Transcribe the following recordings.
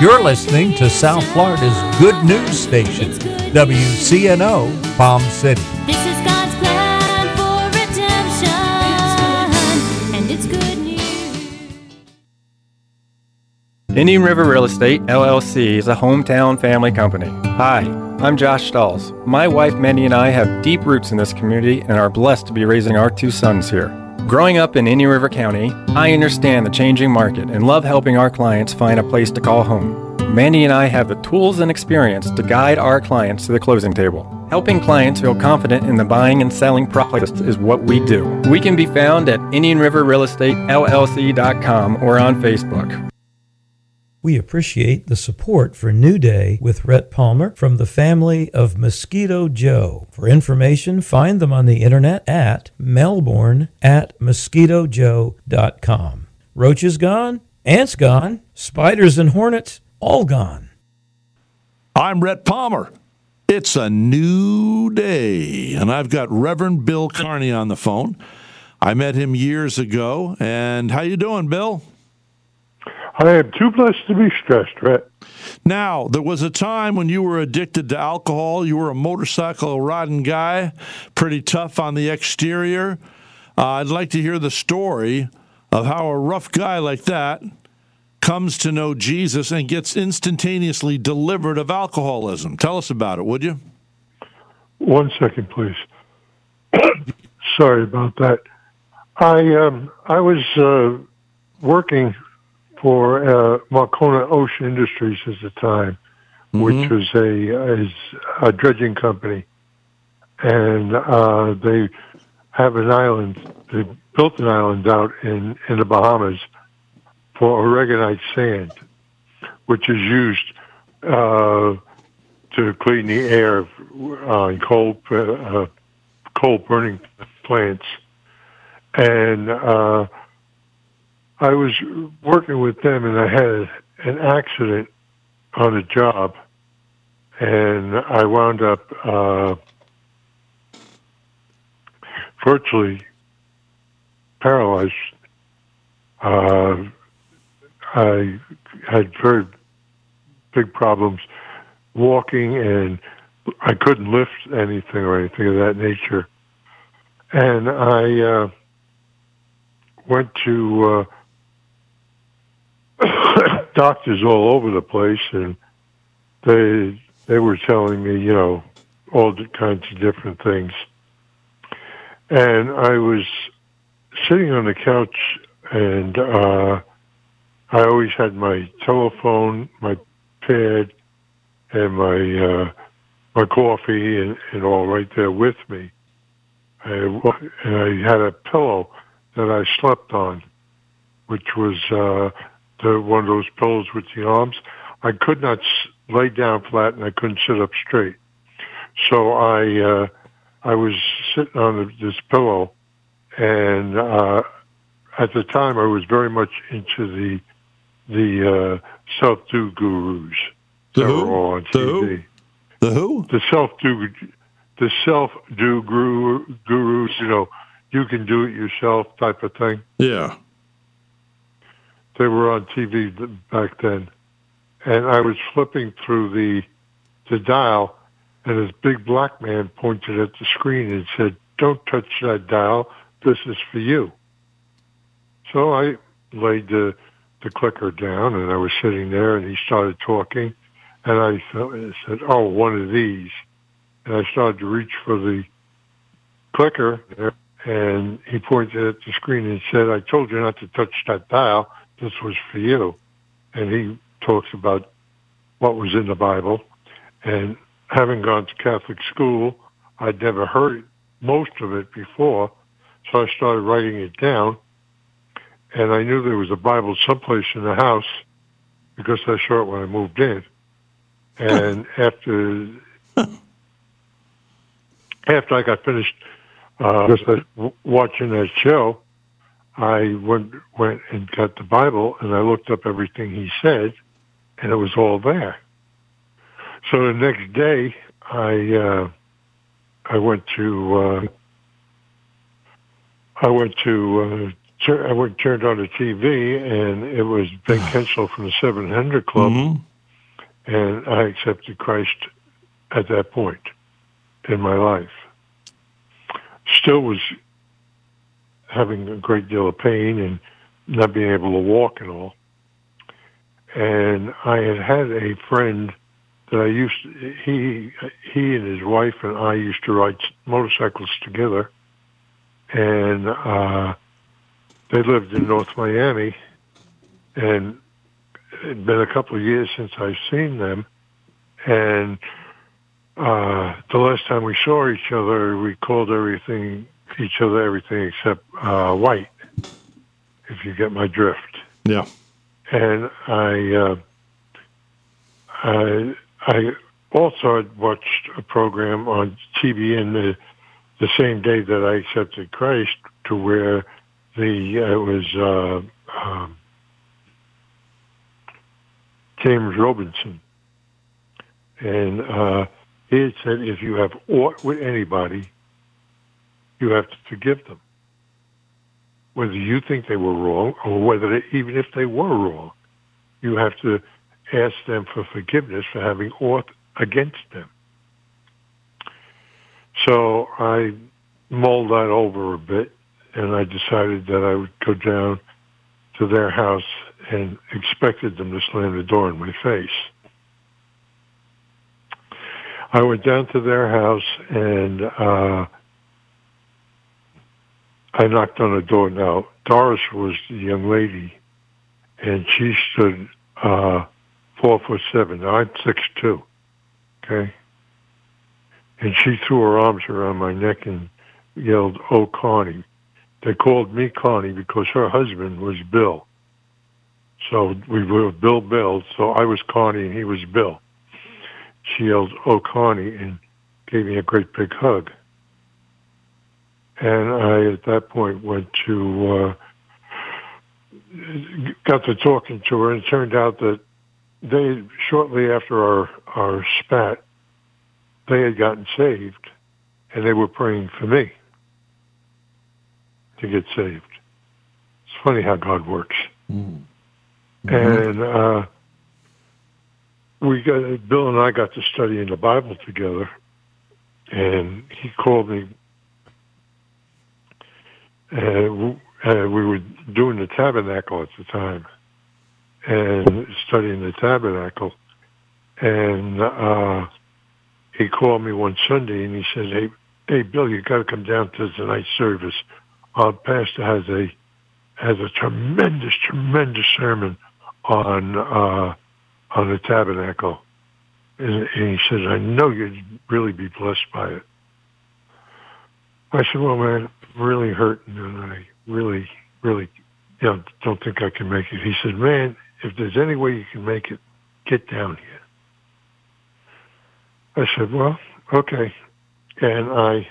You're listening to South Florida's good news station, WCNO Palm City. This is God's plan for redemption, and it's good news. Indian River Real Estate, LLC is a hometown family company. Hi, I'm Josh Stahls. My wife Mandy and I have deep roots in this community and are blessed to be raising our two sons here. Growing up in Indian River County, I understand the changing market and love helping our clients find a place to call home. Mandy and I have the tools and experience to guide our clients to the closing table. Helping clients feel confident in the buying and selling process is what we do. We can be found at IndianRiverRealEstateLLC.com or on Facebook. We appreciate the support for New Day with Rhett Palmer from the family of Mosquito Joe. For information, find them on the internet at melbourne@mosquitojoe.com. Roaches gone, ants gone, spiders and hornets all gone. I'm Rhett Palmer. It's a new day, and I've got Reverend Bill Carney on the phone. I met him years ago, and how you doing, Bill? I am too blessed to be stressed, Rhett. Now, there was a time when you were addicted to alcohol. You were a motorcycle riding guy, pretty tough on the exterior. I'd like to hear the story of how a rough guy like that comes to know Jesus and gets instantaneously delivered of alcoholism. Tell us about it, would you? 1 second, please. Sorry about that. I was working for Marcona Ocean Industries at the time, which was a dredging company, and they have an island. They built an island out in the Bahamas for aragonite sand, which is used to clean the air on coal burning plants, and I was working with them, and I had an accident on a job, and I wound up virtually paralyzed. I had very big problems walking, and I couldn't lift anything or anything of that nature. And I went to doctors all over the place, and they were telling me, all kinds of different things. And I was sitting on the couch, and I always had my telephone, my pad, and my coffee and all right there with me. And I had a pillow that I slept on, which was one of those pillows with the arms. I could not lay down flat, and I couldn't sit up straight. So I was sitting on this pillow, and at the time I was very much into the self-do gurus that were all on TV. The who? The self-do gurus. You can do it yourself type of thing. Yeah. They were on TV back then. And I was flipping through the dial, and this big black man pointed at the screen and said, "Don't touch that dial. This is for you." So I laid the clicker down, and I was sitting there, and he started talking. And I said, "Oh, one of these." And I started to reach for the clicker, and he pointed at the screen and said, "I told you not to touch that dial. This was for you." And he talks about what was in the Bible. And having gone to Catholic school, I'd never heard most of it before, so I started writing it down. And I knew there was a Bible someplace in the house because I saw it when I moved in. And after I got finished watching that show, I went and got the Bible, and I looked up everything he said, and it was all there. So the next day, I turned on the TV, and it was Ben Kensel from the 700 Club and I accepted Christ at that point in my life. Still was having a great deal of pain and not being able to walk and all. And I had a friend that I used to, he and his wife and I used to ride motorcycles together. And they lived in North Miami. And it had been a couple of years since I've seen them. And the last time we saw each other, we called each other everything except white, if you get my drift. Yeah. And I also had watched a program on TBN the same day that I accepted Christ, to where it was James Robinson, and he had said, if you have aught with anybody, you have to forgive them, whether you think they were wrong or even if they were wrong. You have to ask them for forgiveness for having aught against them. So I mulled that over a bit, and I decided that I would go down to their house and expected them to slam the door in my face. I went down to their house, and I knocked on the door. Now, Doris was the young lady, and she stood 4'7". Now, I'm 6'2", okay? And she threw her arms around my neck and yelled, "Oh, Connie." They called me Connie because her husband was Bill. So we were Bill, so I was Connie and he was Bill. She yelled, "Oh, Connie," and gave me a great big hug. And I, at that point, got to talking to her, and it turned out that shortly after our spat, they had gotten saved, and they were praying for me to get saved. It's funny how God works. Mm-hmm. And Bill and I got to studying the Bible together, and he called me. We were doing the tabernacle at the time, and studying the tabernacle. And he called me one Sunday, and he said, "Hey, Bill, you got to come down to tonight's service. Our pastor has a tremendous sermon on the tabernacle." And he said, "I know you'd really be blessed by it." I said, "Well, man, I'm really hurting, and I really, don't think I can make it." He said, "Man, if there's any way you can make it, get down here." I said, "Well, okay." And I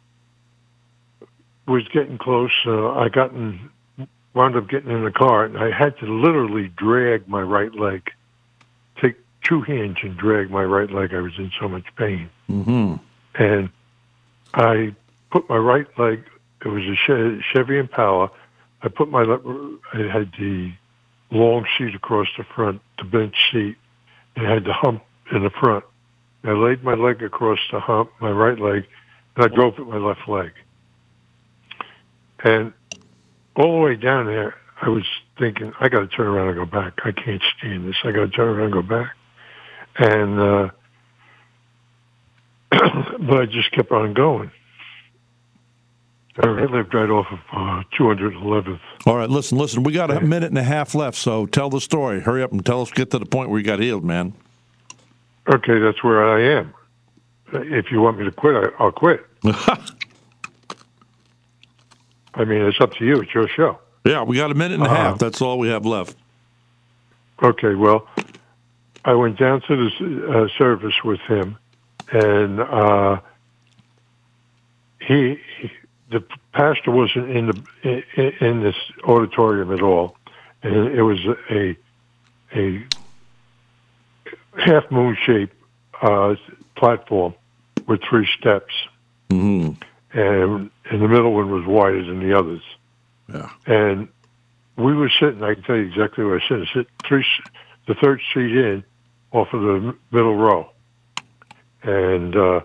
was getting close. I wound up getting in the car, and I had to literally drag my right leg, take two hands and drag my right leg. I was in so much pain. Mm-hmm. And I put my right leg, it was a Chevy Impala. I had the long seat across the front, the bench seat, and it had the hump in the front. I laid my leg across the hump, my right leg, and I drove with my left leg. And all the way down there, I was thinking, I got to turn around and go back. I can't stand this. I got to turn around and go back. And but I just kept on going. I lived right off of 211th. All right, listen. We got a minute and a half left, so tell the story. Hurry up and get to the point where you got healed, man. Okay, that's where I am. If you want me to quit, I'll quit. I mean, it's up to you. It's your show. Yeah, we got a minute and a half. That's all we have left. Okay, well, I went down to the service with him, and the pastor wasn't in this auditorium at all, and it was a half moon shaped platform with 3 steps, mm-hmm. and the middle one was wider than the others. Yeah, and we were sitting. I can tell you exactly where I was sitting. The third seat in, off of the middle row. And the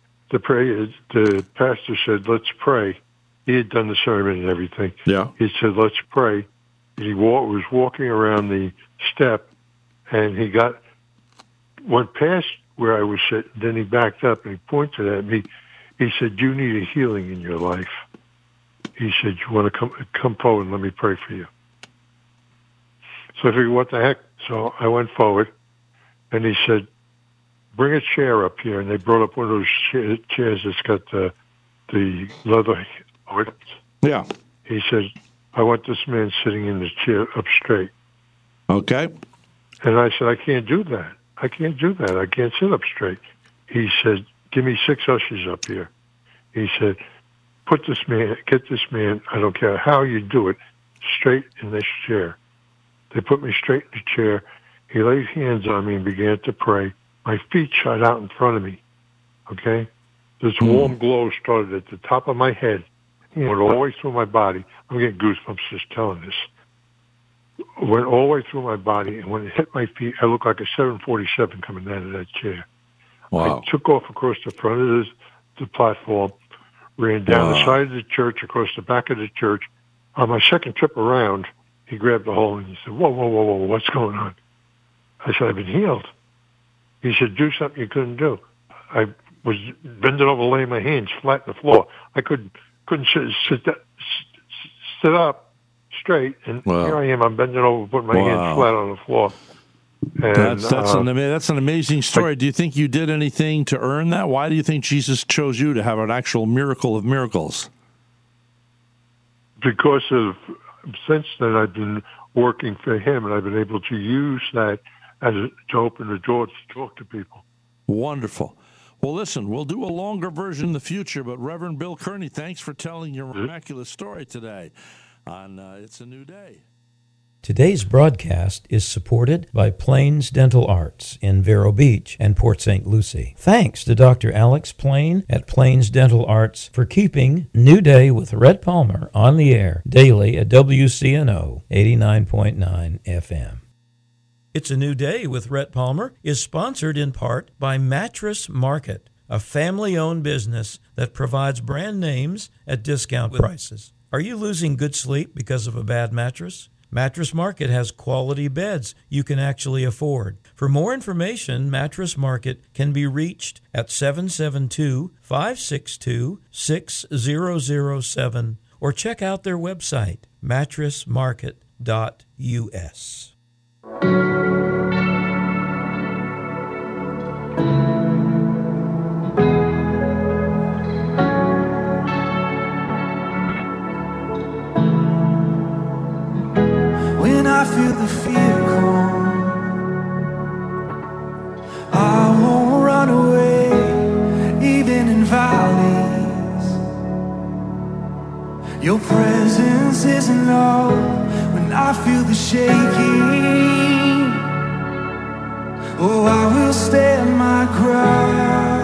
pastor said, let's pray. He had done the sermon and everything. Yeah. He said, let's pray. He was walking around the step, and he went past where I was sitting. Then he backed up and he pointed at me. He said, you need a healing in your life. He said, you want to come forward and let me pray for you. So I figured, what the heck? So I went forward, and he said, bring a chair up here. And they brought up one of those chairs that's got the leather on it. Yeah. He said, I want this man sitting in the chair up straight. Okay. And I said, I can't do that. I can't do that. I can't sit up straight. He said, give me 6 ushers up here. He said, get this man, I don't care how you do it, straight in this chair. They put me straight in the chair. He laid hands on me and began to pray. My feet shot out in front of me, okay? This warm glow started at the top of my head, went all the way through my body. I'm getting goosebumps just telling this. Went all the way through my body, and when it hit my feet, I looked like a 747 coming out of that chair. Wow. I took off across the front of the platform, ran down the side of the church, across the back of the church. On my second trip around, he grabbed the hole and he said, whoa, whoa, whoa, whoa, what's going on? I said, I've been healed. He said, do something you couldn't do. I was bending over, laying my hands flat on the floor. I couldn't sit up straight, and here I am. I'm bending over, putting my hands flat on the floor. And, that's an amazing story. Do you think you did anything to earn that? Why do you think Jesus chose you to have an actual miracle of miracles? Because since then I've been working for him, and I've been able to use that to open the door to talk to people. Wonderful. Well, listen, we'll do a longer version in the future, but Reverend Bill Kearney, thanks for telling your miraculous story today on It's a New Day. Today's broadcast is supported by Plains Dental Arts in Vero Beach and Port St. Lucie. Thanks to Dr. Alex Plain at Plains Dental Arts for keeping New Day with Rhett Palmer on the air daily at WCNO 89.9 FM. It's a New Day with Rhett Palmer is sponsored in part by Mattress Market, a family-owned business that provides brand names at discount prices. Are you losing good sleep because of a bad mattress? Mattress Market has quality beds you can actually afford. For more information, Mattress Market can be reached at 772-562-6007 or check out their website, mattressmarket.us. When I feel the fear come, I won't run away, even in valleys. Your presence is enough. When I feel the shaking, oh, I will stand my ground.